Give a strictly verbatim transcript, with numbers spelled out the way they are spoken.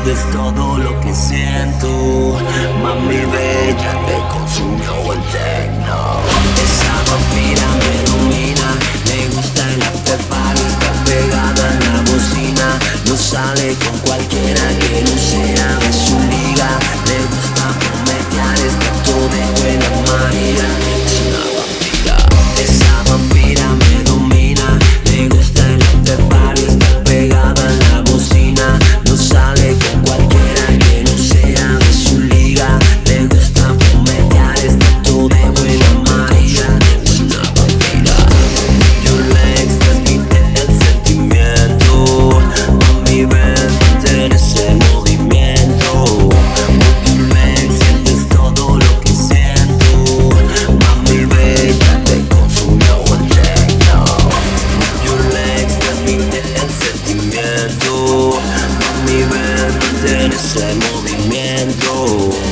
sientes todo lo que siento. Mami bella, te consumió el techno. Esa vampira me domina, le gusta el after party, está pegada en la bocina. No sale con cualquiera que no sea de su liga. Le gusta prometer, está todo de buena manera. Es una vampira. Esa vampira me domina, le gusta el after party, está pegada en la bocina. No sale con cualquiera que no sea de su liga. Le gusta prometer, está todo de buena manera. Es una vampira. Your legs transmiten el sentimiento. Mami ven, mantén ese movimiento. Your legs sientes todo lo que siento. Mami bella, te consumió el techno. Your legs transmiten el sentimiento. Mami ven, mantén ese movimiento.